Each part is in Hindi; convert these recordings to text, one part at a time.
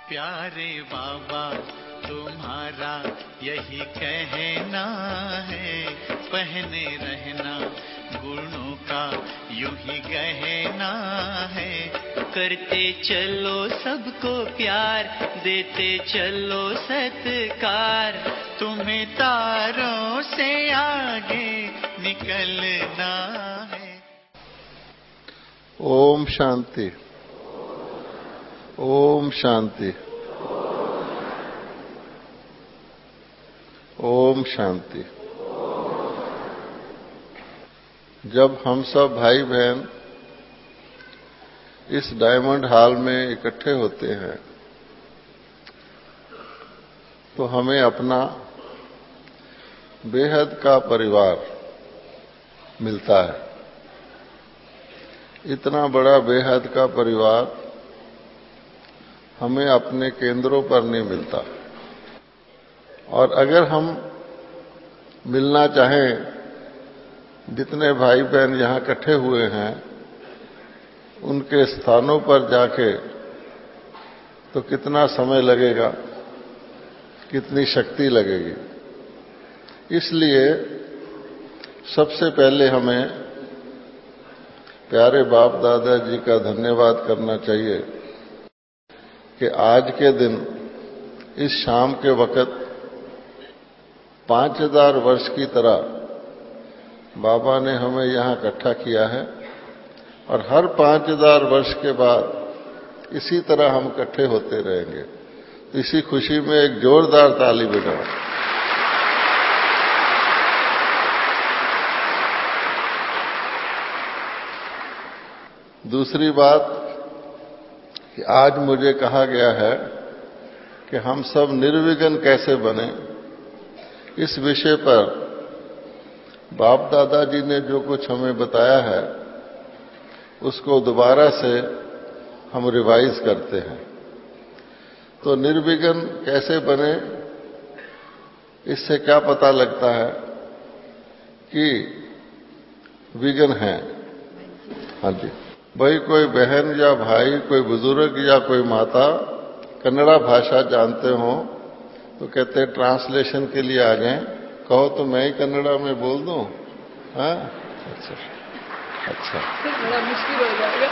प्यारे बाबा तुम्हारा यही कहना है, पहने रहना गुणों का यूं ही गहना है। करते चलो सबको प्यार, देते चलो सत्कार, तुम्हें तारों से आगे निकलना है। ओम शांति। ओम शांति। ओम शांति। जब हम सब भाई बहन इस डायमंड हॉल में इकट्ठे होते हैं तो हमें अपना बेहद का परिवार मिलता है। इतना बड़ा बेहद का परिवार हमें अपने केंद्रों पर नहीं मिलता। और अगर हम मिलना चाहें, जितने भाई बहन यहाँ इकट्ठे हुए हैं उनके स्थानों पर जाके, तो कितना समय लगेगा, कितनी शक्ति लगेगी। इसलिए सबसे पहले हमें प्यारे बाप दादा जी का धन्यवाद करना चाहिए कि आज के दिन इस शाम के वक्त 5000 वर्ष की तरह बाबा ने हमें यहाँ इकट्ठा किया है और हर 5000 वर्ष के बाद इसी तरह हम इकट्ठे होते रहेंगे। तो इसी खुशी में एक जोरदार ताली बजाओ। दूसरी बात कि आज मुझे कहा गया है कि हम सब निर्विघ्न कैसे बने, इस विषय पर बाप दादाजी ने जो कुछ हमें बताया है उसको दोबारा से हम रिवाइज करते हैं। तो निर्विघ्न कैसे बने, इससे क्या पता लगता है कि विघ्न है। हाँ जी, भाई कोई बहन या भाई, कोई बुजुर्ग या कोई माता कन्नड़ा भाषा जानते हो तो कहते हैं ट्रांसलेशन के लिए आ जाएं। कहो तो मैं ही कन्नड़ा में बोल दूं। हाँ, अच्छा अच्छा, बड़ा मुश्किल हो जाएगा।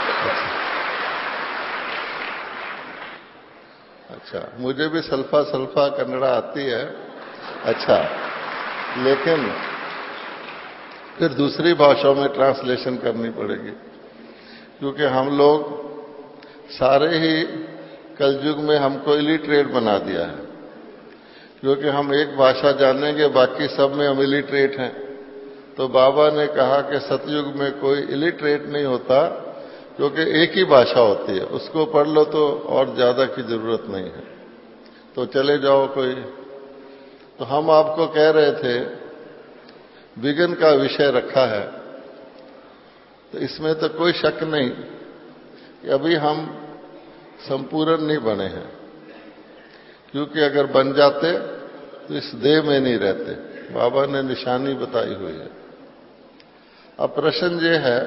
अच्छा, मुझे भी सल्फा सल्फा कन्नड़ा आती है। अच्छा, लेकिन फिर दूसरी भाषाओं में ट्रांसलेशन करनी पड़ेगी, क्योंकि हम लोग सारे ही कलयुग में हमको इलिटरेट बना दिया है। क्योंकि हम एक भाषा जानेंगे, बाकी सब में हम इलिटरेट हैं। तो बाबा ने कहा कि सतयुग में कोई इलिटरेट नहीं होता, क्योंकि एक ही भाषा होती है, उसको पढ़ लो तो और ज्यादा की जरूरत नहीं है। तो चले जाओ कोई। तो हम आपको कह रहे थे विघ्न का विषय रखा है, तो इसमें तो कोई शक नहीं कि अभी हम संपूर्ण नहीं बने हैं, क्योंकि अगर बन जाते तो इस देह में नहीं रहते। बाबा ने निशानी बताई हुई है। अब प्रश्न ये है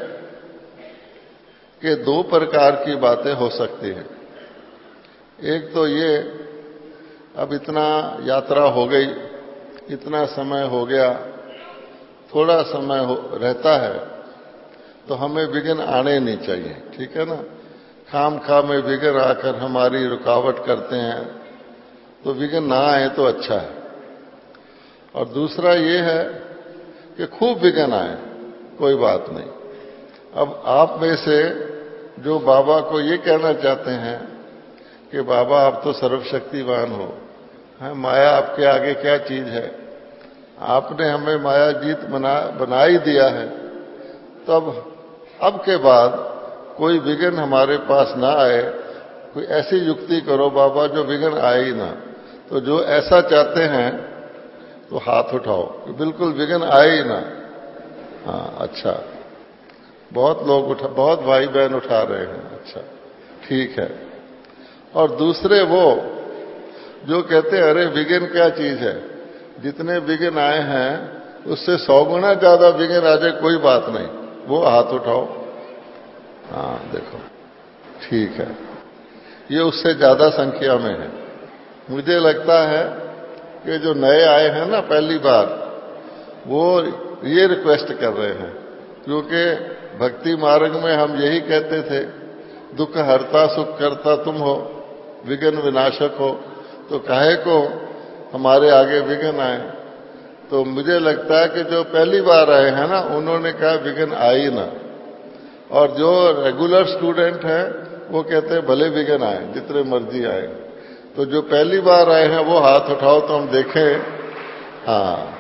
कि दो प्रकार की बातें हो सकती हैं। एक तो ये, अब इतना यात्रा हो गई, इतना समय हो गया, थोड़ा समय रहता है, तो हमें विघ्न आने नहीं चाहिए, ठीक है ना। खाम खा में विघ्न आकर हमारी रुकावट करते हैं, तो विघ्न ना आए तो अच्छा है। और दूसरा ये है कि खूब विघ्न आए, कोई बात नहीं। अब आप में से जो बाबा को ये कहना चाहते हैं कि बाबा आप तो सर्वशक्तिवान हो, है, माया आपके आगे क्या चीज है, आपने हमें माया जीत बना ही दिया है। तब अब के बाद कोई विघ्न हमारे पास ना आए, कोई ऐसी युक्ति करो बाबा जो विघ्न आए ही ना। तो जो ऐसा चाहते हैं तो हाथ उठाओ कि बिल्कुल विघ्न आए ही ना। हाँ, अच्छा, बहुत लोग बहुत भाई बहन उठा रहे हैं। अच्छा, ठीक है। और दूसरे वो जो कहते हैं अरे विघ्न क्या चीज है, जितने विघ्न आए हैं उससे 100 गुना ज्यादा विघ्न आ जाए कोई बात नहीं, वो हाथ उठाओ। हाँ देखो, ठीक है। ये उससे ज्यादा संख्या में है। मुझे लगता है कि जो नए आए हैं ना पहली बार, वो ये रिक्वेस्ट कर रहे हैं, क्योंकि भक्ति मार्ग में हम यही कहते थे, दुख हरता सुख करता तुम हो, विघ्न विनाशक हो, तो काहे को हमारे आगे विघ्न आए। तो मुझे लगता है कि जो पहली बार आए हैं ना, उन्होंने कहा विघ्न आई ना, और जो रेगुलर स्टूडेंट हैं वो कहते हैं भले विघ्न आए, जितने मर्जी आए। तो जो पहली बार आए हैं वो हाथ उठाओ तो हम देखें। हाँ,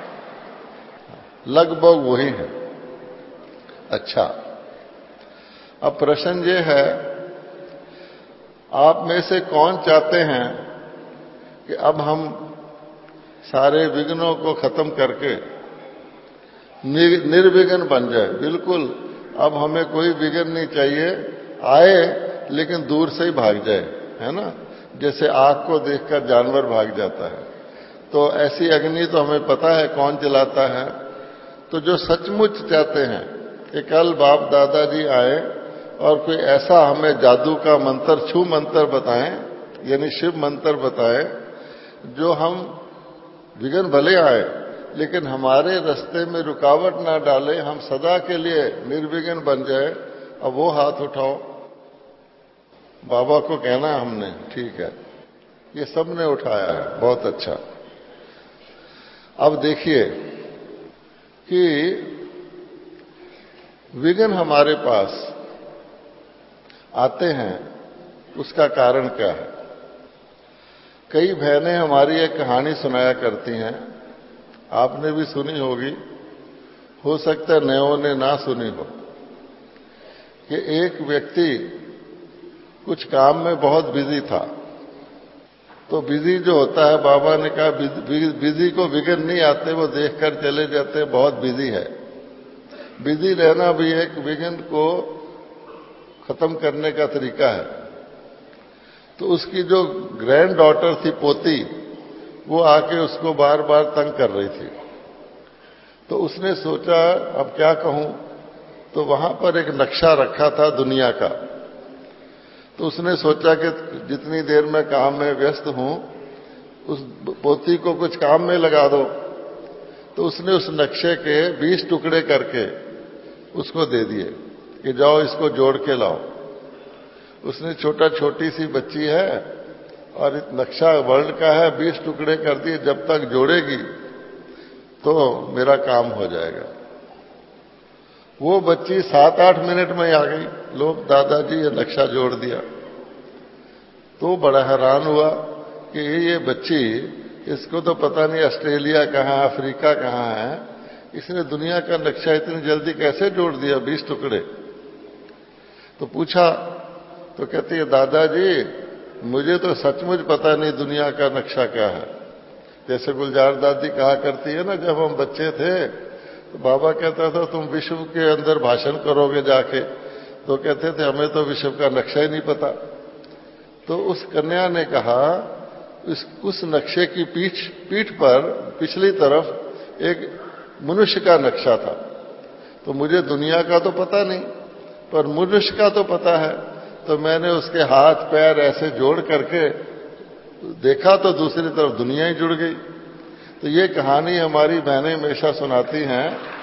लगभग वही है। अच्छा, अब प्रश्न ये है, आप में से कौन चाहते हैं कि अब हम सारे विघ्नों को खत्म करके निर्विघ्न बन जाए? बिल्कुल, अब हमें कोई विघ्न नहीं चाहिए, आए लेकिन दूर से ही भाग जाए, है ना, जैसे आग को देखकर जानवर भाग जाता है। तो ऐसी अग्नि तो हमें पता है कौन जलाता है। तो जो सचमुच चाहते हैं कि कल बाप दादाजी आए और कोई ऐसा हमें जादू का मंत्र, छू मंत्र बताएं, यानी शिव मंत्र बताएं, जो हम विघ्न भले आए लेकिन हमारे रास्ते में रुकावट ना डाले, हम सदा के लिए निर्विघ्न बन जाए, अब वो हाथ उठाओ। बाबा को कहना हमने, ठीक है, ये सबने उठाया है, बहुत अच्छा। अब देखिए कि विघ्न हमारे पास आते हैं, उसका कारण क्या है? कई बहनें हमारी एक कहानी सुनाया करती हैं, आपने भी सुनी होगी, हो सकता है नयों ने ना सुनी हो, कि एक व्यक्ति कुछ काम में बहुत बिजी था। तो बिजी जो होता है, बाबा ने कहा बिजी को विघ्न नहीं आते, वो देखकर चले जाते हैं बहुत बिजी है। बिजी रहना भी एक विघ्न को खत्म करने का तरीका है। तो उसकी जो ग्रैंड डॉटर थी, पोती, वो आके उसको बार बार तंग कर रही थी। तो उसने सोचा अब क्या कहूं, तो वहां पर एक नक्शा रखा था दुनिया का। तो उसने सोचा कि जितनी देर मैं काम में व्यस्त हूं, उस पोती को कुछ काम में लगा दो। तो उसने उस नक्शे के 20 टुकड़े करके उसको दे दिए कि जाओ इसको जोड़ के लाओ। उसने छोटी सी बच्ची है और नक्शा वर्ल्ड का है, 20 टुकड़े कर दिए, जब तक जोड़ेगी तो मेरा काम हो जाएगा। वो बच्ची 7-8 मिनट में आ गई, लोग दादाजी ये नक्शा जोड़ दिया। तो बड़ा हैरान हुआ कि ये बच्ची, इसको तो पता नहीं ऑस्ट्रेलिया कहाँ, अफ्रीका कहाँ है, इसने दुनिया का नक्शा इतनी जल्दी कैसे जोड़ दिया 20 टुकड़े। तो पूछा, तो कहती है दादाजी मुझे तो सचमुच पता नहीं दुनिया का नक्शा क्या है। जैसे गुलजार दादी कहा करती है ना, जब हम बच्चे थे तो बाबा कहता था तुम विश्व के अंदर भाषण करोगे जाके, तो कहते थे हमें तो विश्व का नक्शा ही नहीं पता। तो उस कन्या ने कहा, उस नक्शे की पीठ पर पिछली तरफ एक मनुष्य का नक्शा था। तो मुझे दुनिया का तो पता नहीं, पर मनुष्य का तो पता है। तो मैंने उसके हाथ पैर ऐसे जोड़ करके देखा तो दूसरी तरफ दुनिया ही जुड़ गई। तो ये कहानी हमारी बहनें हमेशा सुनाती हैं,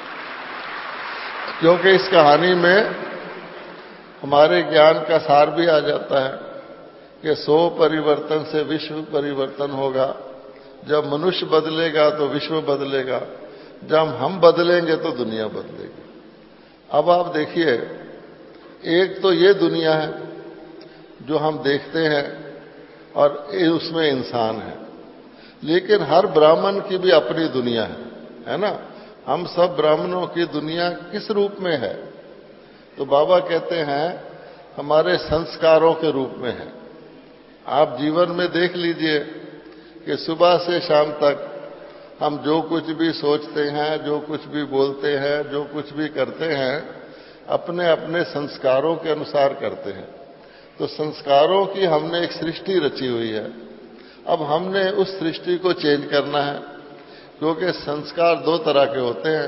क्योंकि इस कहानी में हमारे ज्ञान का सार भी आ जाता है कि 100 परिवर्तन से विश्व परिवर्तन होगा। जब मनुष्य बदलेगा तो विश्व बदलेगा, जब हम बदलेंगे तो दुनिया बदलेगी। अब आप देखिए, एक तो ये दुनिया है जो हम देखते हैं और उसमें इंसान है, लेकिन हर ब्राह्मण की भी अपनी दुनिया है ना। हम सब ब्राह्मणों की दुनिया किस रूप में है? तो बाबा कहते हैं हमारे संस्कारों के रूप में है। आप जीवन में देख लीजिए कि सुबह से शाम तक हम जो कुछ भी सोचते हैं, जो कुछ भी बोलते हैं, जो कुछ भी करते हैं, अपने अपने संस्कारों के अनुसार करते हैं। तो संस्कारों की हमने एक सृष्टि रची हुई है। अब हमने उस सृष्टि को चेंज करना है, क्योंकि संस्कार 2 तरह के होते हैं,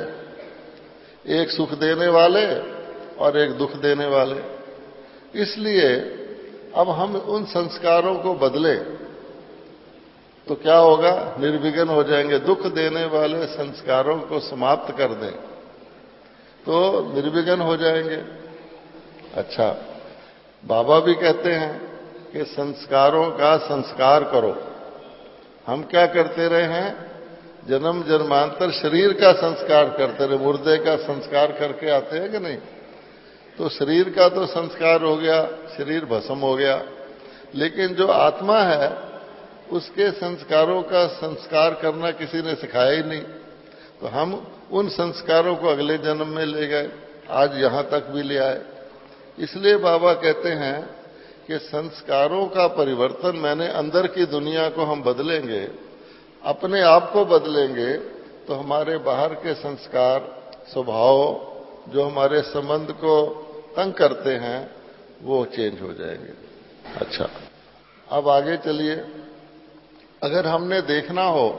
एक सुख देने वाले और एक दुख देने वाले। इसलिए अब हम उन संस्कारों को बदले तो क्या होगा? निर्विघ्न हो जाएंगे। दुख देने वाले संस्कारों को समाप्त कर दें तो निर्विघ्न हो जाएंगे। अच्छा, बाबा भी कहते हैं कि संस्कारों का संस्कार करो। हम क्या करते रहे हैं? जन्म जन्मांतर शरीर का संस्कार करते रहे। मुर्दे का संस्कार करके आते हैं कि नहीं? तो शरीर का तो संस्कार हो गया, शरीर भस्म हो गया, लेकिन जो आत्मा है उसके संस्कारों का संस्कार करना किसी ने सिखाया ही नहीं। तो हम उन संस्कारों को अगले जन्म में ले गए, आज यहां तक भी ले आए। इसलिए बाबा कहते हैं कि संस्कारों का परिवर्तन, मैंने अंदर की दुनिया को हम बदलेंगे, अपने आप को बदलेंगे, तो हमारे बाहर के संस्कार, स्वभाव जो हमारे संबंध को तंग करते हैं वो चेंज हो जाएंगे। अच्छा, अब आगे चलिए। अगर हमने देखना हो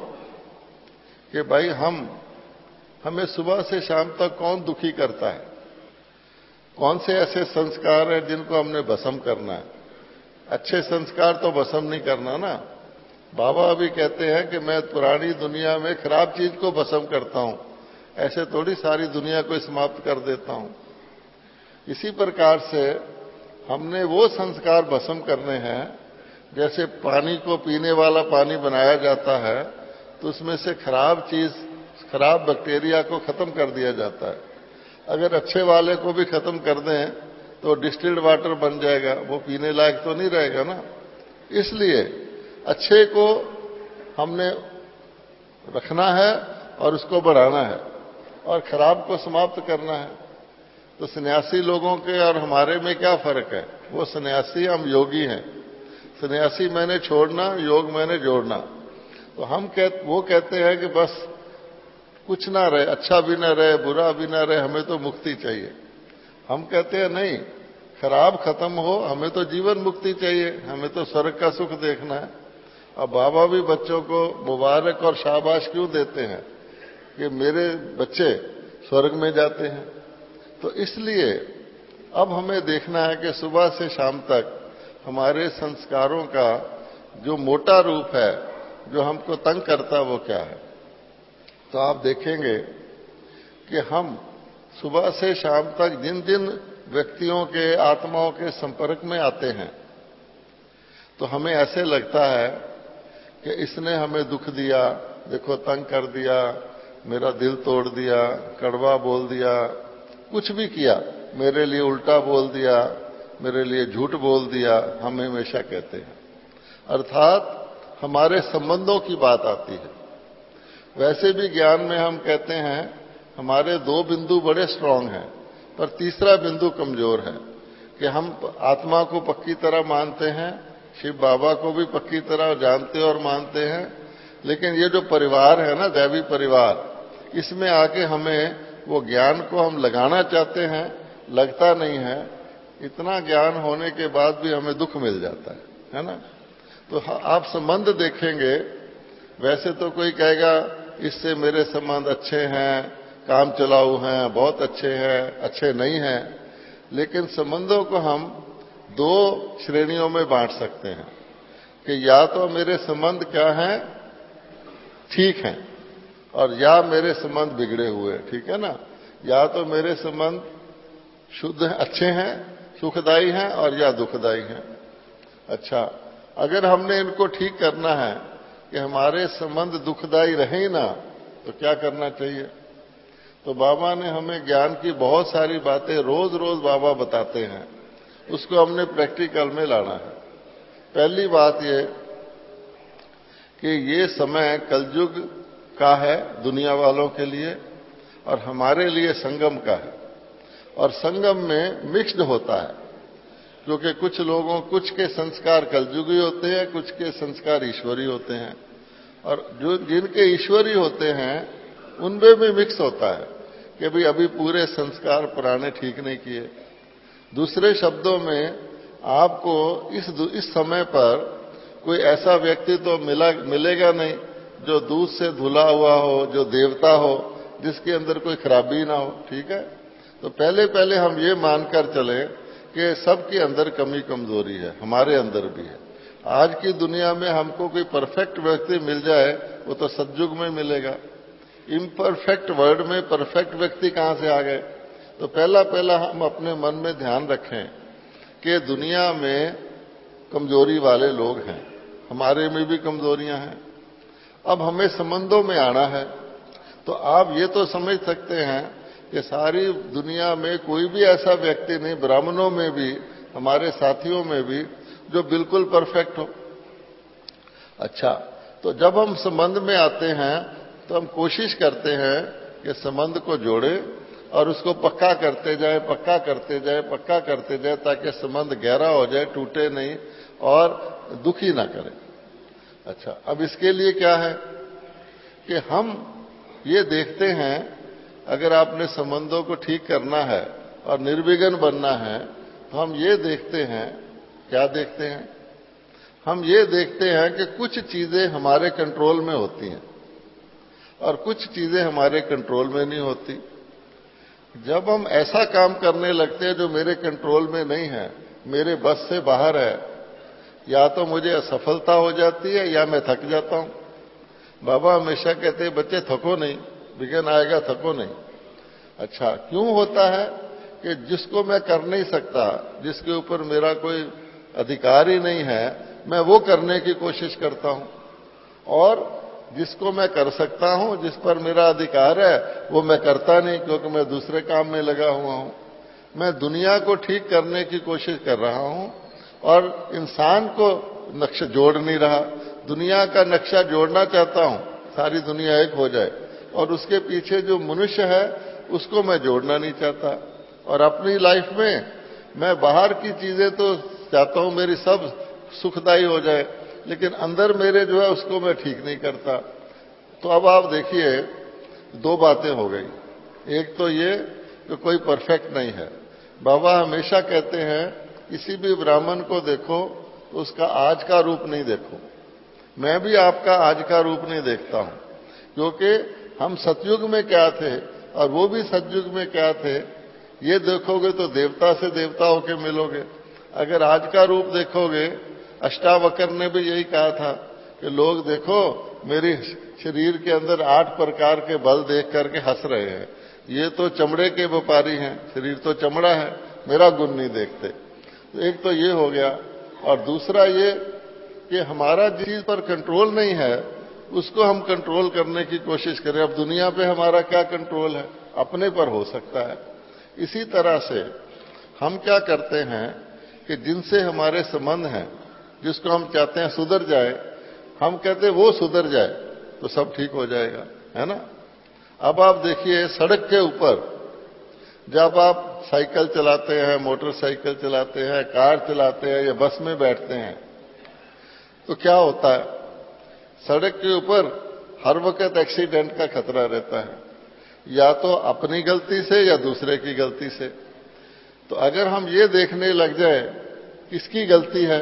कि भाई हमें सुबह से शाम तक कौन दुखी करता है, कौन से ऐसे संस्कार हैं जिनको हमने भस्म करना है। अच्छे संस्कार तो भस्म नहीं करना ना। बाबा अभी कहते हैं कि मैं पुरानी दुनिया में खराब चीज को भस्म करता हूं, ऐसे थोड़ी सारी दुनिया को समाप्त कर देता हूं। इसी प्रकार से हमने वो संस्कार भस्म करने हैं, जैसे पानी को पीने वाला पानी बनाया जाता है तो उसमें से खराब चीज, खराब बैक्टीरिया को खत्म कर दिया जाता है। अगर अच्छे वाले को भी खत्म कर दें तो डिस्टिल्ड वाटर बन जाएगा, वो पीने लायक तो नहीं रहेगा ना। इसलिए अच्छे को हमने रखना है और उसको बढ़ाना है और खराब को समाप्त करना है। तो सन्यासी लोगों के और हमारे में क्या फर्क है? वो सन्यासी, हम योगी हैं। सन्यासी मैंने छोड़ना, योग मैंने जोड़ना। तो वो कहते हैं कि बस कुछ ना रहे, अच्छा भी ना रहे, बुरा भी ना रहे, हमें तो मुक्ति चाहिए। हम कहते हैं नहीं, खराब खत्म हो, हमें तो जीवन मुक्ति चाहिए, हमें तो स्वर्ग का सुख देखना है। अब बाबा भी बच्चों को मुबारक और शाबाश क्यों देते हैं कि मेरे बच्चे स्वर्ग में जाते हैं? तो इसलिए अब हमें देखना है कि सुबह से शाम तक हमारे संस्कारों का जो मोटा रूप है, जो हमको तंग करता, वो क्या है। तो आप देखेंगे कि हम सुबह से शाम तक जिन जिन व्यक्तियों के, आत्माओं के संपर्क में आते हैं, तो हमें ऐसे लगता है कि इसने हमें दुख दिया, देखो तंग कर दिया, मेरा दिल तोड़ दिया, कड़वा बोल दिया, कुछ भी किया, मेरे लिए उल्टा बोल दिया, मेरे लिए झूठ बोल दिया, हम हमेशा कहते हैं। अर्थात हमारे संबंधों की बात आती है। वैसे भी ज्ञान में हम कहते हैं हमारे 2 बिंदु बड़े स्ट्रांग हैं, पर तीसरा बिंदु कमजोर है कि हम आत्मा को पक्की तरह मानते हैं, शिव बाबा को भी पक्की तरह जानते और मानते हैं, लेकिन ये जो परिवार है ना, दैवी परिवार, इसमें आके हमें वो ज्ञान को हम लगाना चाहते हैं, लगता नहीं है। इतना ज्ञान होने के बाद भी हमें दुख मिल जाता है ना। तो आप संबंध देखेंगे, वैसे तो कोई कहेगा इससे मेरे संबंध अच्छे हैं, काम चलाऊ हैं, बहुत अच्छे हैं, अच्छे नहीं हैं, लेकिन संबंधों को हम 2 श्रेणियों में बांट सकते हैं कि या तो मेरे संबंध क्या हैं, ठीक हैं, और या मेरे संबंध बिगड़े हुए, ठीक है ना। या तो मेरे संबंध शुद्ध अच्छे हैं, सुखदायी हैं, और या दुखदायी हैं। अच्छा, अगर हमने इनको ठीक करना है कि हमारे संबंध दुखदायी रहे ही ना, तो क्या करना चाहिए? तो बाबा ने हमें ज्ञान की बहुत सारी बातें रोज रोज बाबा बताते हैं, उसको हमने प्रैक्टिकल में लाना है। पहली बात ये कि ये समय कलयुग का है दुनिया वालों के लिए, और हमारे लिए संगम का है। और संगम में मिक्स्ड होता है, क्योंकि कुछ के संस्कार कलयुगी होते हैं, कुछ के संस्कार ईश्वरी होते हैं, और जो जिनके ईश्वरी होते हैं उनमें भी मिक्स होता है कि भाई अभी पूरे संस्कार पुराने ठीक नहीं किए। दूसरे शब्दों में आपको इस समय पर कोई ऐसा व्यक्ति तो मिलेगा नहीं जो दूध से धुला हुआ हो, जो देवता हो, जिसके अंदर कोई खराबी ना हो, ठीक है। तो पहले हम ये मानकर चले कि सबके अंदर कमी कमजोरी है, हमारे अंदर भी है। आज की दुनिया में हमको कोई परफेक्ट व्यक्ति मिल जाए वो तो सतयुग में मिलेगा। इम्परफेक्ट वर्ल्ड में परफेक्ट व्यक्ति कहां से आ गए? तो पहला हम अपने मन में ध्यान रखें कि दुनिया में कमजोरी वाले लोग हैं, हमारे में भी कमजोरियां हैं। अब हमें संबंधों में आना है। तो आप ये तो समझ सकते हैं कि सारी दुनिया में कोई भी ऐसा व्यक्ति नहीं, ब्राह्मणों में भी, हमारे साथियों में भी, जो बिल्कुल परफेक्ट हो। अच्छा, तो जब हम संबंध में आते हैं तो हम कोशिश करते हैं कि संबंध को जोड़े और उसको पक्का करते जाए, पक्का करते जाए, पक्का करते जाए, ताकि संबंध गहरा हो जाए, टूटे नहीं और दुखी ना करे। अच्छा, अब इसके लिए क्या है कि हम ये देखते हैं, अगर आपने संबंधों को ठीक करना है और निर्विघ्न बनना है तो हम ये देखते हैं, क्या देखते हैं? हम ये देखते हैं कि कुछ चीजें हमारे कंट्रोल में होती हैं और कुछ चीजें हमारे कंट्रोल में नहीं होती। जब हम ऐसा काम करने लगते हैं जो मेरे कंट्रोल में नहीं है, मेरे बस से बाहर है, या तो मुझे असफलता हो जाती है या मैं थक जाता हूं। बाबा हमेशा कहते हैं बच्चे थको नहीं, विघ्न आएगा थको नहीं। अच्छा, क्यों होता है कि जिसको मैं कर नहीं सकता, जिसके ऊपर मेरा कोई अधिकार ही नहीं है, मैं वो करने की कोशिश करता हूं, और जिसको मैं कर सकता हूं, जिस पर मेरा अधिकार है, वो मैं करता नहीं, क्योंकि मैं दूसरे काम में लगा हुआ हूं। मैं दुनिया को ठीक करने की कोशिश कर रहा हूं और इंसान को नक्शा जोड़ नहीं रहा। दुनिया का नक्शा जोड़ना चाहता हूं, सारी दुनिया एक हो जाए, और उसके पीछे जो मनुष्य है उसको मैं जोड़ना नहीं चाहता। और अपनी लाइफ में मैं बाहर की चीजें तो चाहता हूं मेरी सब सुखदायी हो जाए, लेकिन अंदर मेरे जो है उसको मैं ठीक नहीं करता। तो अब आप देखिए, दो बातें हो गई। एक तो ये कि कोई परफेक्ट नहीं है। बाबा हमेशा कहते हैं किसी भी ब्राह्मण को देखो तो उसका आज का रूप नहीं देखो। मैं भी आपका आज का रूप नहीं देखता हूं, क्योंकि हम सतयुग में क्या थे और वो भी सतयुग में क्या थे, ये देखोगे तो देवता से देवता होके मिलोगे। अगर आज का रूप देखोगे, अष्टावक्र ने भी यही कहा था कि लोग देखो मेरी शरीर के अंदर 8 प्रकार के बल देख करके हंस रहे हैं, ये तो चमड़े के व्यापारी हैं, शरीर तो चमड़ा है, मेरा गुण नहीं देखते। तो एक तो ये हो गया, और दूसरा ये कि हमारा जिस चीज पर कंट्रोल नहीं है उसको हम कंट्रोल करने की कोशिश करें। अब दुनिया पे हमारा क्या कंट्रोल है? अपने पर हो सकता है। इसी तरह से हम क्या करते हैं कि जिनसे हमारे संबंध हैं, जिसको हम चाहते हैं सुधर जाए, हम कहते हैं वो सुधर जाए तो सब ठीक हो जाएगा, है ना? अब आप देखिए, सड़क के ऊपर जब आप साइकिल चलाते हैं, मोटरसाइकिल चलाते हैं, कार चलाते हैं या बस में बैठते हैं, तो क्या होता है? सड़क के ऊपर हर वक्त एक्सीडेंट का खतरा रहता है, या तो अपनी गलती से या दूसरे की गलती से। तो अगर हम ये देखने लग जाए किसकी गलती है,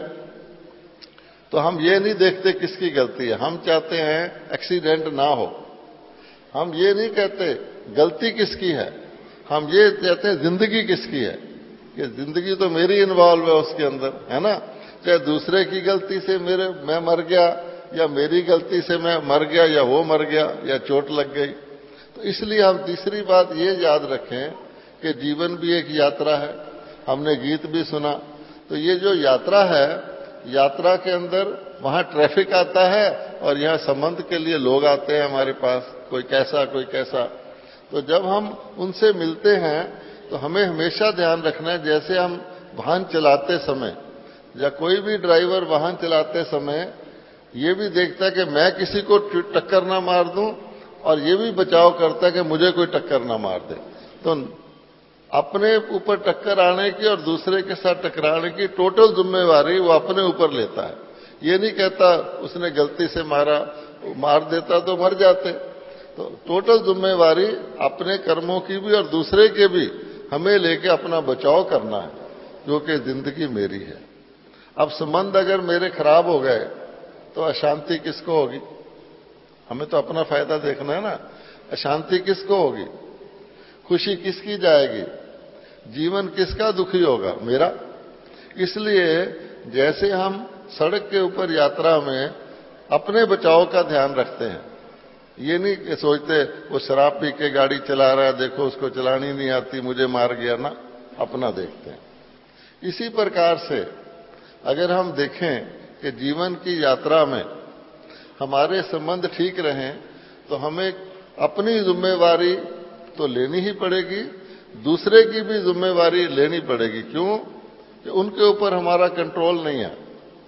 तो हम ये नहीं देखते किसकी गलती है, हम चाहते हैं एक्सीडेंट ना हो। हम ये नहीं कहते गलती किसकी है, हम ये कहते हैं जिंदगी किसकी है, कि जिंदगी तो मेरी इन्वॉल्व है उसके अंदर, है ना? चाहे दूसरे की गलती से मैं मर गया, या मेरी गलती से मैं मर गया, या वो मर गया, या चोट लग गई। तो इसलिए हम तीसरी बात ये याद रखें कि जीवन भी एक यात्रा है। हमने गीत भी सुना, तो ये जो यात्रा है, यात्रा के अंदर वहां ट्रैफिक आता है और यहां संबंध के लिए लोग आते हैं हमारे पास, कोई कैसा कोई कैसा। तो जब हम उनसे मिलते हैं तो हमें हमेशा ध्यान रखना है, जैसे हम वाहन चलाते समय या कोई भी ड्राइवर वाहन चलाते समय ये भी देखता है कि मैं किसी को टक्कर ना मार दूं, और ये भी बचाव करता है कि मुझे कोई टक्कर ना मार दे। तो अपने ऊपर टक्कर आने की और दूसरे के साथ टकराने की टोटल जिम्मेवारी वो अपने ऊपर लेता है। ये नहीं कहता उसने गलती से मार देता तो मर जाते। तो टोटल जिम्मेवारी अपने कर्मों की भी और दूसरे के भी हमें लेके अपना बचाव करना है, जो कि जिंदगी मेरी है। अब संबंध अगर मेरे खराब हो गए तो अशांति किसको होगी? हमें तो अपना फायदा देखना है ना। अशांति किसको होगी? खुशी किसकी जाएगी? जीवन किसका दुखी होगा? मेरा। इसलिए जैसे हम सड़क के ऊपर यात्रा में अपने बचाव का ध्यान रखते हैं, ये नहीं कि सोचते वो शराब पी के गाड़ी चला रहा है, देखो उसको चलानी नहीं आती, मुझे मार गया ना, अपना देखते हैं। इसी प्रकार से अगर हम देखें कि जीवन की यात्रा में हमारे संबंध ठीक रहें तो हमें अपनी जिम्मेवारी तो लेनी ही पड़ेगी, दूसरे की भी जिम्मेवारी लेनी पड़ेगी। क्यों? कि उनके ऊपर हमारा कंट्रोल नहीं है।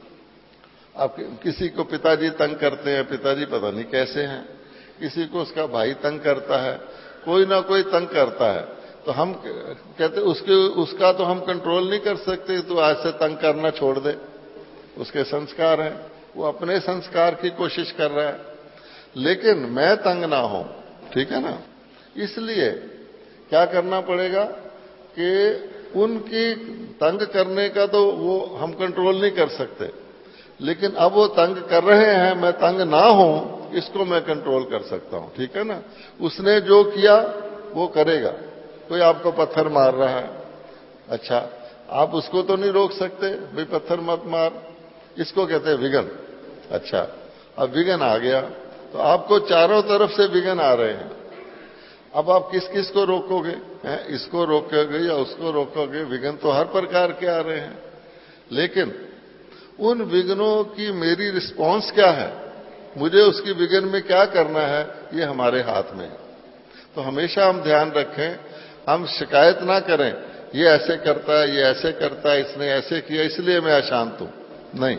अब किसी को पिताजी तंग करते हैं, पिताजी पता नहीं कैसे हैं, किसी को उसका भाई तंग करता है, कोई ना कोई तंग करता है, तो हम कहते उसका तो हम कंट्रोल नहीं कर सकते, तो आज से तंग करना छोड़ दे, उसके संस्कार हैं, वो अपने संस्कार की कोशिश कर रहा है, लेकिन मैं तंग ना हूं, ठीक है ना। इसलिए क्या करना पड़ेगा कि उनकी तंग करने का तो वो हम कंट्रोल नहीं कर सकते, लेकिन अब वो तंग कर रहे हैं, मैं तंग ना हूं, इसको मैं कंट्रोल कर सकता हूं, ठीक है ना। उसने जो किया वो करेगा। कोई आपको पत्थर मार रहा है, अच्छा, आप उसको तो नहीं रोक सकते, भाई पत्थर मत मार, इसको कहते हैं विघन। अच्छा, अब विघन आ गया तो आपको चारों तरफ से विघन आ रहे हैं, अब आप किस किस को रोकोगे? इसको रोकोगे या उसको रोकोगे? विघन तो हर प्रकार के आ रहे हैं, लेकिन उन विघ्नों की मेरी रिस्पॉन्स क्या है, मुझे उसकी विघ्न में क्या करना है, ये हमारे हाथ में है। तो हमेशा हम ध्यान रखें, हम शिकायत ना करें, ये ऐसे करता है, ये ऐसे करता है, इसने ऐसे किया इसलिए मैं अशांत हूं, नहीं।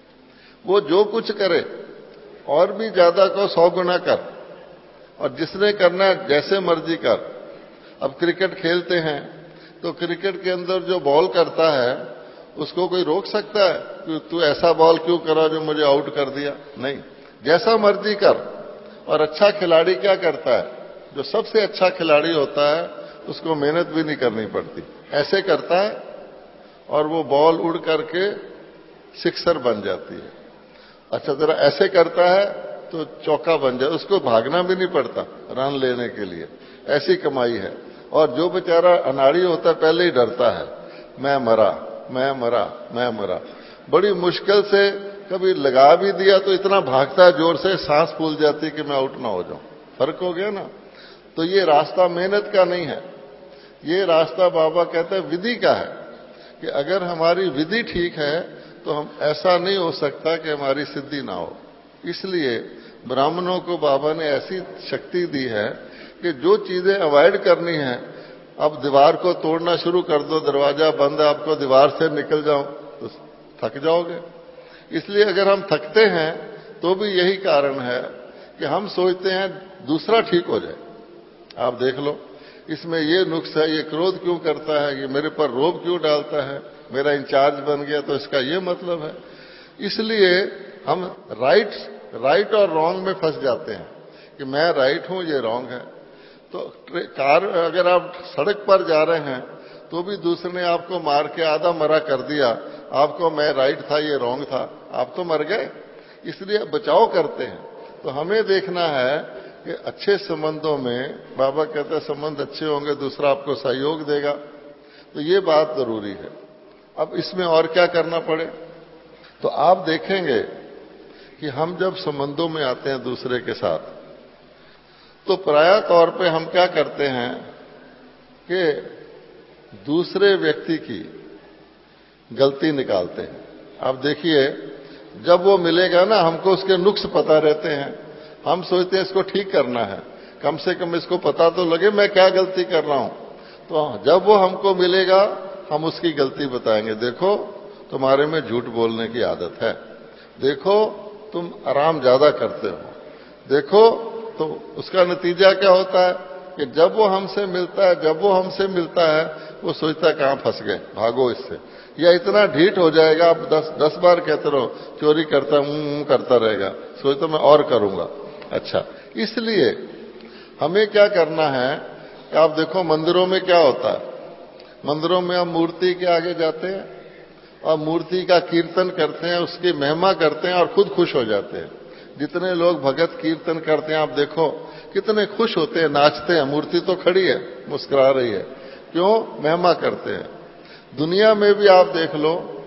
वो जो कुछ करे और भी ज्यादा को 100 गुना कर, और जिसने करना है जैसे मर्जी कर। अब क्रिकेट खेलते हैं तो क्रिकेट के अंदर जो बॉल करता है उसको कोई रोक सकता है कि तू ऐसा बॉल क्यों करा जो मुझे आउट कर दिया? नहीं, जैसा मर्जी कर। और अच्छा खिलाड़ी क्या करता है? जो सबसे अच्छा खिलाड़ी होता है उसको मेहनत भी नहीं करनी पड़ती, ऐसे करता है और वो बॉल उड़ करके सिक्सर बन जाती है। अच्छा, जरा ऐसे करता है तो चौका बन जाए, उसको भागना भी नहीं पड़ता रन लेने के लिए, ऐसी कमाई है। और जो बेचारा अनाड़ी होता है पहले ही डरता है, मैं मरा, मैं मरा, मैं मरा। बड़ी मुश्किल से कभी लगा भी दिया तो इतना भागता है जोर से, सांस फूल जाती है कि मैं आउट ना हो जाऊं। फर्क हो गया ना। तो ये रास्ता मेहनत का नहीं है, ये रास्ता बाबा कहते हैं विधि का है, कि अगर हमारी विधि ठीक है तो हम ऐसा नहीं हो सकता कि हमारी सिद्धि ना हो। इसलिए ब्राह्मणों को बाबा ने ऐसी शक्ति दी है कि जो चीजें अवॉइड करनी है, अब दीवार को तोड़ना शुरू कर दो, दरवाजा बंद है, आपको दीवार से निकल जाओ तो थक जाओगे। इसलिए अगर हम थकते हैं तो भी यही कारण है कि हम सोचते हैं दूसरा ठीक हो जाए। आप देख लो, इसमें ये नुक्स है, ये क्रोध क्यों करता है, ये मेरे पर रोब क्यों डालता है, मेरा इंचार्ज बन गया तो इसका ये मतलब है। इसलिए हम राइट और रॉन्ग में फंस जाते हैं कि मैं राइट हूं, ये रॉन्ग है। तो कार अगर आप सड़क पर जा रहे हैं तो भी दूसरे ने आपको मार के आधा मरा कर दिया, आपको मैं राइट था, ये रॉन्ग था, आप तो मर गए। इसलिए बचाव करते हैं। तो हमें देखना है कि अच्छे संबंधों में, बाबा कहते हैं संबंध अच्छे होंगे दूसरा आपको सहयोग देगा, तो ये बात जरूरी है। अब इसमें और क्या करना पड़े, तो आप देखेंगे कि हम जब संबंधों में आते हैं दूसरे के साथ, तो प्राय तौर पे हम क्या करते हैं कि दूसरे व्यक्ति की गलती निकालते हैं। आप देखिए, जब वो मिलेगा ना, हमको उसके नुक्स पता रहते हैं, हम सोचते हैं इसको ठीक करना है, कम से कम इसको पता तो लगे मैं क्या गलती कर रहा हूं। तो जब वो हमको मिलेगा हम उसकी गलती बताएंगे, देखो तुम्हारे में झूठ बोलने की आदत है, देखो तुम आराम ज्यादा करते हो, देखो। तो उसका नतीजा क्या होता है कि जब वो हमसे मिलता है वो सोचता है कहां फंस गए, भागो इससे, या इतना ढीठ हो जाएगा, आप 10 बार कहते रहो चोरी करता करता रहेगा, सोचता मैं और करूंगा। अच्छा, इसलिए हमें क्या करना है कि आप देखो मंदिरों में क्या होता है, मंदिरों में हम मूर्ति के आगे जाते हैं और मूर्ति का कीर्तन करते हैं, उसकी महिमा करते हैं और खुद खुश हो जाते हैं। जितने लोग भगत कीर्तन करते हैं आप देखो कितने खुश होते हैं, नाचते हैं, मूर्ति तो खड़ी है मुस्कुरा रही है, क्यों? महिमा करते हैं। दुनिया में भी आप देख लो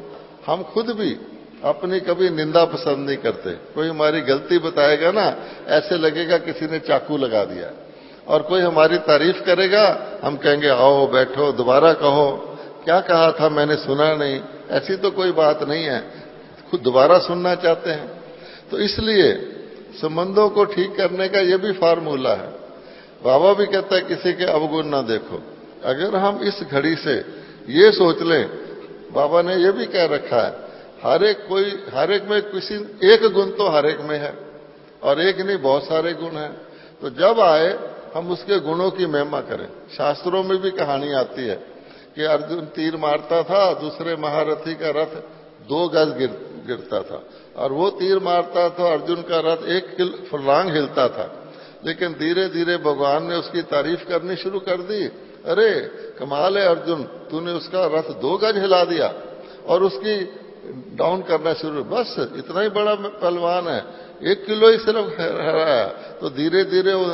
हम खुद भी अपनी कभी निंदा पसंद नहीं करते। कोई हमारी गलती बताएगा ना, ऐसे लगेगा किसी ने चाकू लगा दिया। और कोई हमारी तारीफ करेगा, हम कहेंगे आओ बैठो, दोबारा कहो, क्या कहा था मैंने सुना नहीं। ऐसी तो कोई बात नहीं है, खुद दोबारा सुनना चाहते हैं। तो इसलिए संबंधों को ठीक करने का ये भी फार्मूला है। बाबा भी कहता है किसी के अवगुण ना देखो। अगर हम इस घड़ी से ये सोच लें, बाबा ने ये भी कह रखा है, हर एक में किसी एक गुण तो हर एक में है, और एक नहीं बहुत सारे गुण हैं। तो जब आए हम उसके गुणों की महिमा करें। शास्त्रों में भी कहानी आती है कि अर्जुन तीर मारता था, दूसरे महारथी का रथ 2 गज गिरता था, और वो तीर मारता था, अर्जुन का रथ 1 फुर्लांग हिलता था। लेकिन धीरे धीरे भगवान ने उसकी तारीफ करनी शुरू कर दी। अरे कमाल है अर्जुन, तूने उसका रथ 2 गज हिला दिया, और उसकी डाउन करना शुरू। बस इतना ही बड़ा पहलवान है, 1 किलो ही सिर्फ हराया। तो धीरे धीरे वो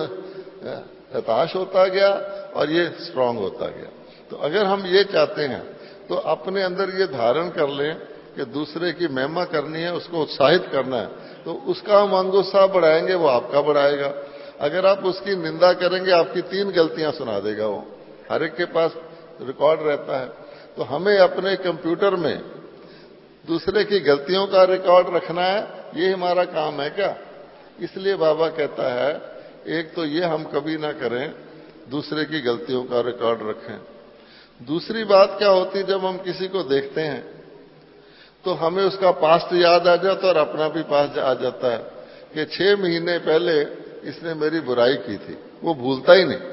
हताश होता गया और ये स्ट्रांग होता गया। तो अगर हम ये चाहते हैं तो अपने अंदर ये धारण कर लें कि दूसरे की महिमा करनी है, उसको उत्साहित करना है, तो उसका हम अंग उत्साह बढ़ाएंगे, वो आपका बढ़ाएगा। अगर आप उसकी निंदा करेंगे, आपकी 3 गलतियां सुना देगा वो। हर एक के पास रिकॉर्ड रहता है। तो हमें अपने कंप्यूटर में दूसरे की गलतियों का रिकॉर्ड रखना है, ये हमारा काम है क्या? इसलिए बाबा कहता है, एक तो ये हम कभी ना करें, दूसरे की गलतियों का रिकॉर्ड रखें। दूसरी बात क्या होती, जब हम किसी को देखते हैं तो हमें उसका पास्ट याद आ जाता है और अपना भी पास्ट आ जाता है कि 6 महीने पहले इसने मेरी बुराई की थी, वो भूलता ही नहीं।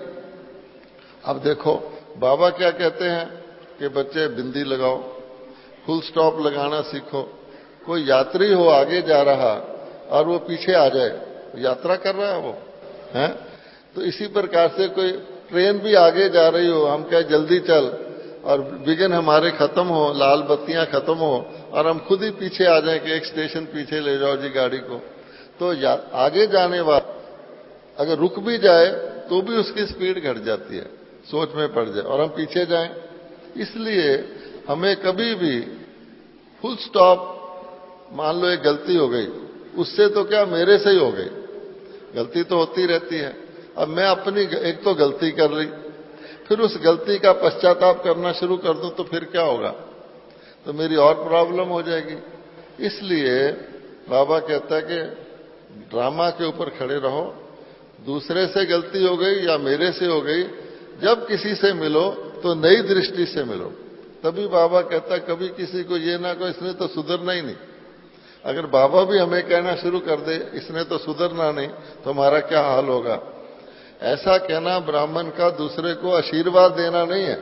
अब देखो बाबा क्या कहते हैं कि बच्चे बिंदी लगाओ, फुल स्टॉप लगाना सीखो। कोई यात्री हो आगे जा रहा और वो पीछे आ जाए, यात्रा कर रहा है वो है। तो इसी प्रकार से कोई ट्रेन भी आगे जा रही हो, हम कहें जल्दी चल, और विघ्न हमारे खत्म हो, लाल बत्तियां खत्म हो, और हम खुद ही पीछे आ जाएं कि एक स्टेशन पीछे ले जाओ जी गाड़ी को। तो आगे जाने वाला अगर रुक भी जाए तो भी उसकी स्पीड घट जाती है, सोच में पड़ जाए, और हम पीछे जाएं। इसलिए हमें कभी भी फुल स्टॉप, मान लो एक गलती हो गई, उससे तो क्या मेरे से ही हो गई, गलती तो होती रहती है। अब मैं अपनी एक तो गलती कर ली, फिर उस गलती का पश्चाताप करना शुरू कर दूं तो फिर क्या होगा? तो मेरी और प्रॉब्लम हो जाएगी। इसलिए बाबा कहता है कि ड्रामा के ऊपर खड़े रहो। दूसरे से गलती हो गई या मेरे से हो गई, जब किसी से मिलो तो नई दृष्टि से मिलो। तभी बाबा कहता है कभी किसी को ये ना कहो इसने तो सुधरना ही नहीं। अगर बाबा भी हमें कहना शुरू कर दे इसने तो सुधरना नहीं, तो हमारा क्या हाल होगा? ऐसा कहना ब्राह्मण का दूसरे को आशीर्वाद देना नहीं है।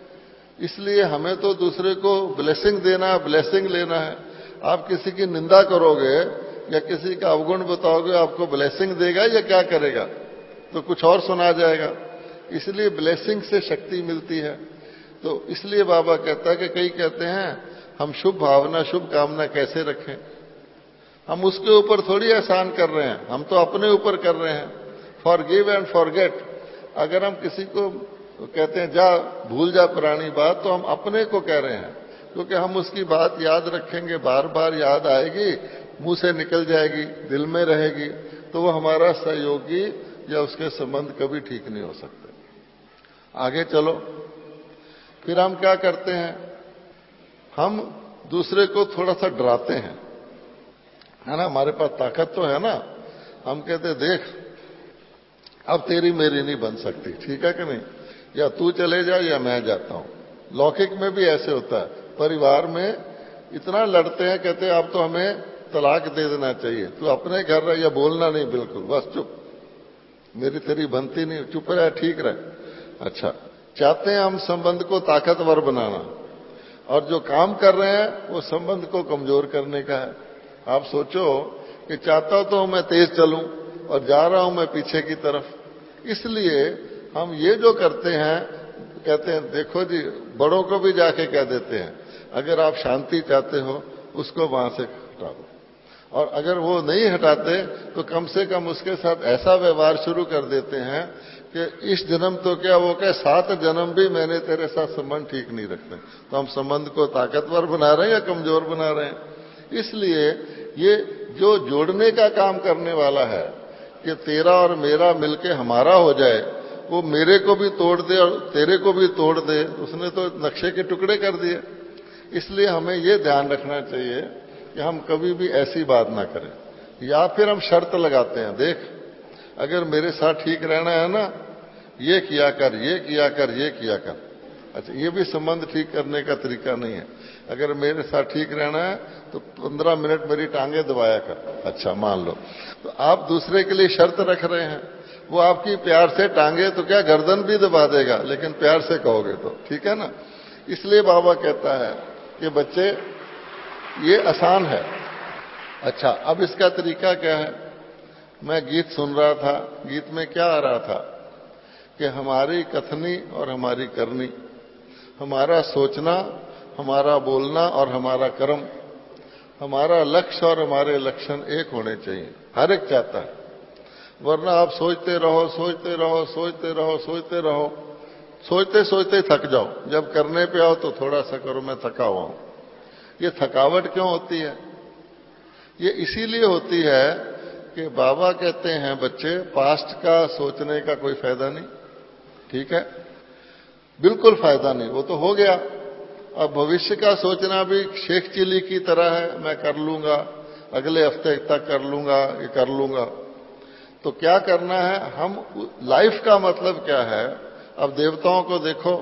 इसलिए हमें तो दूसरे को ब्लेसिंग देना, ब्लेसिंग लेना है। आप किसी की निंदा करोगे या किसी का अवगुण बताओगे, आपको ब्लेसिंग देगा या क्या करेगा? तो कुछ और सुना जाएगा। इसलिए ब्लेसिंग से शक्ति मिलती है। तो इसलिए बाबा कहता है कि कई कहते हैं हम शुभ भावना, शुभ कामना कैसे रखें? हम उसके ऊपर थोड़ी एहसान कर रहे हैं, हम तो अपने ऊपर कर रहे हैं। Forgive and forget. अगर हम किसी को कहते हैं जा भूल जा पुरानी बात, तो हम अपने को कह रहे हैं, क्योंकि हम उसकी बात याद रखेंगे, बार बार याद आएगी, मुंह से निकल जाएगी, दिल में रहेगी, तो वो हमारा सहयोगी या उसके संबंध कभी ठीक नहीं हो सकते। आगे चलो, फिर हम क्या करते हैं? हम दूसरे को थोड़ा सा डराते हैं, है ना? हमारे पास ताकत तो है ना। हम कहते देख अब तेरी मेरी नहीं बन सकती, ठीक है कि नहीं? या तू चले जा या मैं जाता हूं। लौकिक में भी ऐसे होता है, परिवार में इतना लड़ते हैं, कहते हैं अब तो हमें तलाक दे देना चाहिए, तू अपने घर रह, या बोलना नहीं बिल्कुल, बस चुप, मेरी तेरी बनती नहीं, चुप रहे, ठीक रहे। अच्छा, चाहते हैं हम संबंध को ताकतवर बनाना, और जो काम कर रहे हैं वो संबंध को कमजोर करने का है। आप सोचो कि चाहता हूं तो मैं तेज चलूं और जा रहा हूं मैं पीछे की तरफ। इसलिए हम ये जो करते हैं, कहते हैं देखो जी, बड़ों को भी जाके कह देते हैं अगर आप शांति चाहते हो उसको वहां से हटा दो, और अगर वो नहीं हटाते तो कम से कम उसके साथ ऐसा व्यवहार शुरू कर देते हैं कि इस जन्म तो क्या, वो क्या 7 जन्म भी मैंने तेरे साथ संबंध ठीक नहीं रखते, तो हम संबंध को ताकतवर बना रहे हैं या कमजोर बना रहे हैं। इसलिए ये जो जोड़ने का काम करने वाला है कि तेरा और मेरा मिलके हमारा हो जाए, वो मेरे को भी तोड़ दे और तेरे को भी तोड़ दे, उसने तो नक्शे के टुकड़े कर दिए। इसलिए हमें ये ध्यान रखना चाहिए कि हम कभी भी ऐसी बात ना करें, या फिर हम शर्त लगाते हैं, देख अगर मेरे साथ ठीक रहना है ना, ये किया कर, ये किया कर, ये किया कर। अच्छा, ये भी संबंध ठीक करने का तरीका नहीं है। अगर मेरे साथ ठीक रहना है तो 15 मिनट मेरी टांगे दबाया कर। अच्छा, मान लो तो आप दूसरे के लिए शर्त रख रहे हैं, वो आपकी प्यार से टांगे तो क्या गर्दन भी दबा देगा, लेकिन प्यार से कहोगे तो ठीक है ना। इसलिए बाबा कहता है कि बच्चे ये आसान है। अच्छा, अब इसका तरीका क्या है? मैं गीत सुन रहा था, गीत में क्या आ रहा था कि हमारी कथनी और हमारी करनी, हमारा सोचना, हमारा बोलना और हमारा कर्म, हमारा लक्ष्य और हमारे लक्षण एक होने चाहिए। हर एक चाहता है, वरना आप सोचते रहो, सोचते रहो, सोचते रहो, सोचते रहो, सोचते सोचते थक जाओ। जब करने पे आओ तो थोड़ा सा करो, मैं थका हुआ हूं। ये थकावट क्यों होती है? ये इसीलिए होती है कि बाबा कहते हैं बच्चे, पास्ट का सोचने का कोई फायदा नहीं। ठीक है, बिल्कुल फायदा नहीं, वो तो हो गया। अब भविष्य का सोचना भी शेख चिली की तरह है, मैं कर लूंगा, अगले हफ्ते तक कर लूंगा, ये कर लूंगा। तो क्या करना है हम, लाइफ का मतलब क्या है? अब देवताओं को देखो,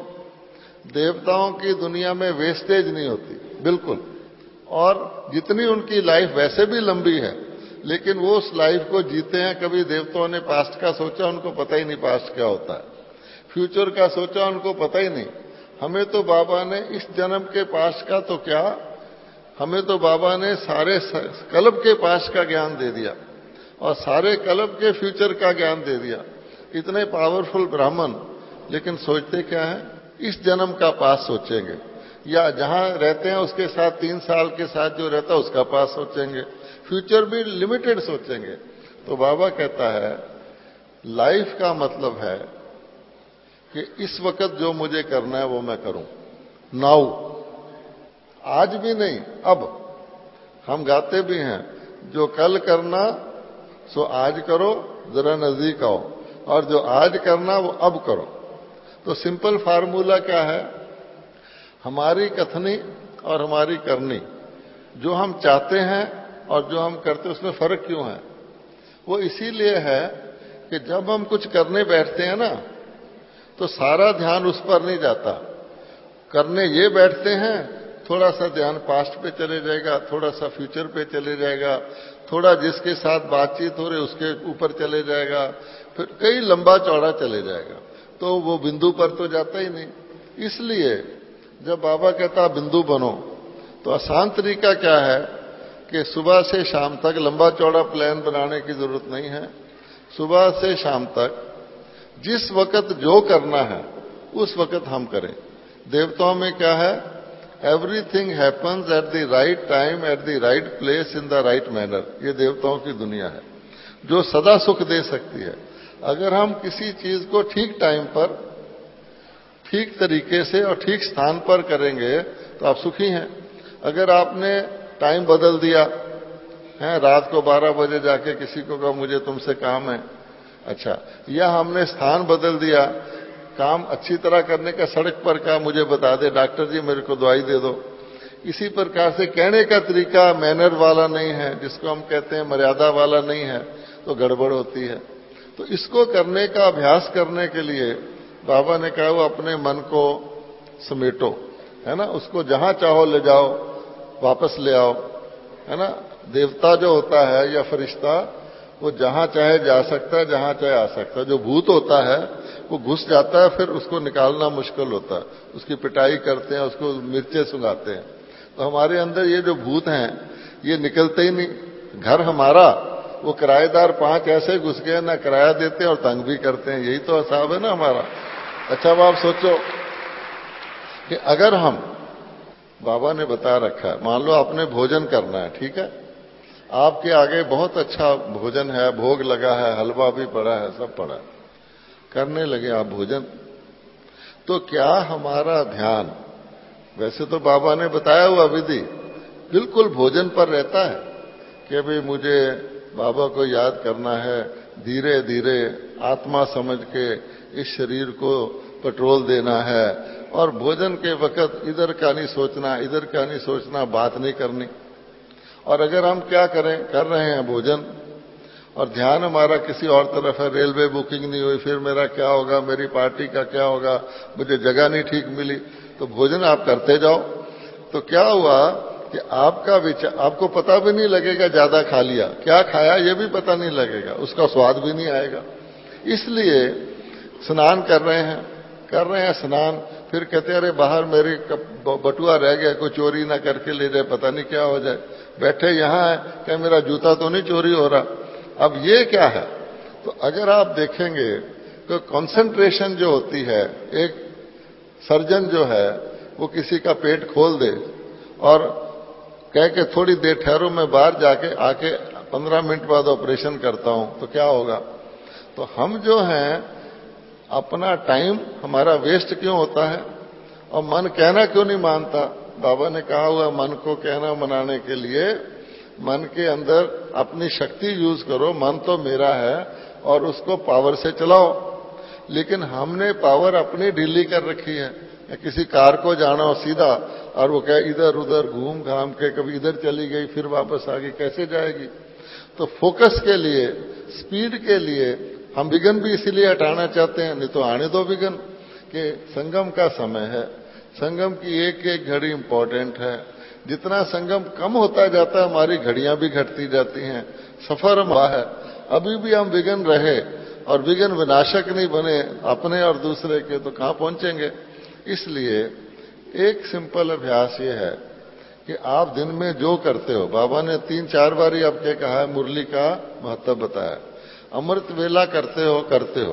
देवताओं की दुनिया में वेस्टेज नहीं होती बिल्कुल, और जितनी उनकी लाइफ वैसे भी लंबी है, लेकिन वो उस लाइफ को जीते हैं। कभी देवताओं ने पास्ट का सोचा, उनको पता ही नहीं पास्ट क्या होता है। फ्यूचर का सोचा, उनको पता ही नहीं। हमें तो बाबा ने इस जन्म के पास्ट का तो क्या, हमें तो बाबा ने सारे कल्प के पास्ट का ज्ञान दे दिया और सारे कल्प के फ्यूचर का ज्ञान दे दिया। इतने पावरफुल ब्राह्मण, लेकिन सोचते क्या है? इस जन्म का पास्ट सोचेंगे, या जहां रहते हैं उसके साथ 3 साल के साथ जो रहता है उसका पास्ट सोचेंगे, फ्यूचर भी लिमिटेड सोचेंगे। तो बाबा कहता है लाइफ का मतलब है कि इस वक्त जो मुझे करना है वो मैं करूं, नाउ, आज भी नहीं, अब। हम गाते भी हैं, जो कल करना सो आज करो, जरा नजदीक आओ, और जो आज करना वो अब करो। तो सिंपल फार्मूला क्या है? हमारी कथनी और हमारी करनी, जो हम चाहते हैं और जो हम करते हैं, उसमें फर्क क्यों है? वो इसीलिए है कि जब हम कुछ करने बैठते हैं ना, तो सारा ध्यान उस पर नहीं जाता। करने ये बैठते हैं, थोड़ा सा ध्यान पास्ट पे चले जाएगा, थोड़ा सा फ्यूचर पे चले जाएगा, थोड़ा जिसके साथ बातचीत हो रही उसके ऊपर चले जाएगा, फिर कई लंबा चौड़ा चले जाएगा, तो वो बिंदु पर तो जाता ही नहीं। इसलिए जब बाबा कहता बिंदु बनो, तो आसान तरीका क्या है कि सुबह से शाम तक लंबा चौड़ा प्लान बनाने की जरूरत नहीं है। सुबह से शाम तक जिस वक्त जो करना है उस वक्त हम करें। देवताओं में क्या है? Everything happens at the right time, at the right place, in the right manner. ये देवताओं की दुनिया है जो सदा सुख दे सकती है। अगर हम किसी चीज को ठीक टाइम पर, ठीक तरीके से और ठीक स्थान पर करेंगे तो आप सुखी हैं। अगर आपने टाइम बदल दिया है, रात को 12 बजे जाके किसी को कहा मुझे तुमसे काम है, अच्छा, या हमने स्थान बदल दिया, काम अच्छी तरह करने का सड़क पर कहा मुझे बता दे डॉक्टर जी, मेरे को दवाई दे दो। इसी प्रकार से कहने का तरीका मैनर वाला नहीं है, जिसको हम कहते हैं मर्यादा वाला नहीं है, तो गड़बड़ होती है। तो इसको करने का अभ्यास करने के लिए बाबा ने कहा वो अपने मन को समेटो, है ना, उसको जहां चाहो ले जाओ, वापस ले आओ, है ना। देवता जो होता है या फरिश्ता, वो जहां चाहे जा सकता है, जहां चाहे आ सकता है। जो भूत होता है वो घुस जाता है, फिर उसको निकालना मुश्किल होता है, उसकी पिटाई करते हैं, उसको मिर्चे सुंघाते हैं। तो हमारे अंदर ये जो भूत हैं ये निकलते ही नहीं। घर हमारा, वो किराएदार 5 ऐसे घुस गए, ना किराया देते और तंग भी करते हैं। यही तो हिसाब है ना हमारा। अच्छा, अब आप सोचो कि अगर हम, बाबा ने बता रखा है, मान लो आपने भोजन करना है, ठीक है, आपके आगे बहुत अच्छा भोजन है, भोग लगा है, हलवा भी पड़ा है, सब पड़ा है। करने लगे आप भोजन। तो क्या हमारा ध्यान, वैसे तो बाबा ने बताया हुआ विधि बिल्कुल भोजन पर रहता है कि भाई मुझे बाबा को याद करना है, धीरे धीरे आत्मा समझ के इस शरीर को पेट्रोल देना है, और भोजन के वक्त इधर का नहीं सोचना, इधर का नहीं सोचना, बात नहीं करनी। और अगर हम क्या करें, कर रहे हैं भोजन और ध्यान हमारा किसी और तरफ है, रेलवे बुकिंग नहीं हुई, फिर मेरा क्या होगा, मेरी पार्टी का क्या होगा, मुझे जगह नहीं ठीक मिली, तो भोजन आप करते जाओ। तो क्या हुआ कि आपका विचार, आपको पता भी नहीं लगेगा ज्यादा खा लिया, क्या खाया ये भी पता नहीं लगेगा, उसका स्वाद भी नहीं आएगा। इसलिए स्नान कर रहे हैं स्नान, फिर कहते हैं अरे बाहर मेरी बटुआ रह गया, कोई चोरी ना करके ले जाए, पता नहीं क्या हो जाए, बैठे यहां है, क्या मेरा जूता तो नहीं चोरी हो रहा। अब ये क्या है, तो अगर आप देखेंगे तो कंसंट्रेशन जो होती है, एक सर्जन जो है वो किसी का पेट खोल दे और कह के थोड़ी देर ठहरो, मैं बाहर जाके आके 15 मिनट बाद ऑपरेशन करता हूं, तो क्या होगा। तो हम जो हैं अपना टाइम हमारा वेस्ट क्यों होता है, और मन कहना क्यों नहीं मानता। बाबा ने कहा हुआ मन को कहना मनाने के लिए मन के अंदर अपनी शक्ति यूज करो, मन तो मेरा है और उसको पावर से चलाओ। लेकिन हमने पावर अपनी ढीली कर रखी है। किसी कार को जाना हो सीधा और वो कहे इधर उधर घूम घाम के, कभी इधर चली गई फिर वापस आ गई, कैसे जाएगी। तो फोकस के लिए, स्पीड के लिए हम विघ्न भी इसीलिए हटाना चाहते हैं, नहीं तो आने दो विघ्न, कि संगम का समय है, संगम की एक एक घड़ी इंपॉर्टेंट है। जितना संगम कम होता जाता है हमारी घड़ियां भी घटती जाती हैं, सफर हुआ है। अभी भी हम विघ्न रहे और विघ्न विनाशक नहीं बने अपने और दूसरे के, तो कहां पहुंचेंगे। इसलिए एक सिंपल अभ्यास ये है कि आप दिन में जो करते हो, बाबा ने 3-4 बार आपके कहा है, मुरली का महत्व बताया, अमृत वेला करते हो,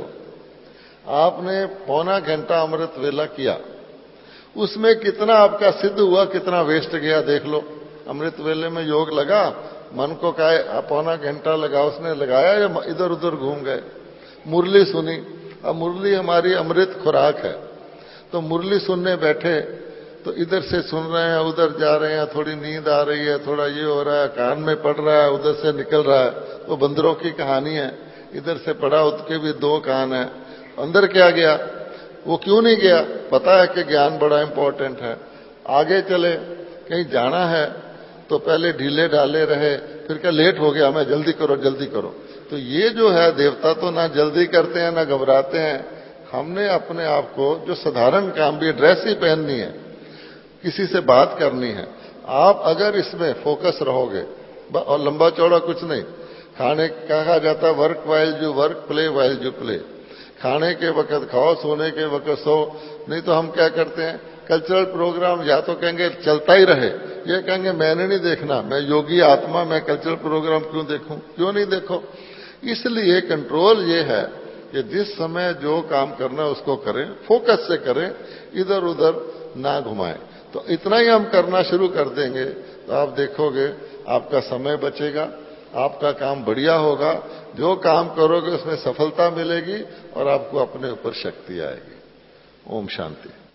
आपने पौना घंटा अमृत वेला किया, उसमें कितना आपका सिद्ध हुआ, कितना वेस्ट गया देख लो। अमृत वेले में योग लगा, मन को कहा पौना घंटा लगा, उसने लगाया या इधर उधर घूम गए। मुरली सुनी, अब मुरली हमारी अमृत खुराक है, तो मुरली सुनने बैठे तो इधर से सुन रहे हैं, उधर जा रहे हैं, थोड़ी नींद आ रही है, थोड़ा ये हो रहा है, कान में पड़ रहा है, उधर से निकल रहा है। वो बंदरों की कहानी है, इधर से पड़ा, उसके भी 2 कान है, अंदर क्या गया, वो क्यों नहीं गया। पता है कि ज्ञान बड़ा इंपॉर्टेंट है, आगे चले, कहीं जाना है तो पहले ढीले ढाले रहे, फिर क्या लेट हो गया, मैं जल्दी करो। तो ये जो है, देवता तो ना जल्दी करते हैं ना घबराते हैं। हमने अपने आप को, जो साधारण काम भी, ड्रेस ही पहननी है, किसी से बात करनी है, आप अगर इसमें फोकस रहोगे, और लंबा चौड़ा कुछ नहीं, खाने कहा जाता work while you work, play while you play, खाने के वक्त खाओ, सोने के वक्त सो। नहीं तो हम क्या करते हैं, कल्चरल प्रोग्राम या तो कहेंगे चलता ही रहे, ये कहेंगे मैंने नहीं देखना, मैं योगी आत्मा, मैं कल्चरल प्रोग्राम क्यों देखूं, क्यों नहीं देखो। इसलिए कंट्रोल ये है कि जिस समय जो काम करना है उसको करें, फोकस से करें, इधर उधर ना घुमाएं। तो इतना ही हम करना शुरू कर देंगे तो आप देखोगे आपका समय बचेगा, आपका काम बढ़िया होगा, जो काम करोगे उसमें सफलता मिलेगी और आपको अपने ऊपर शक्ति आएगी। ओम शांति।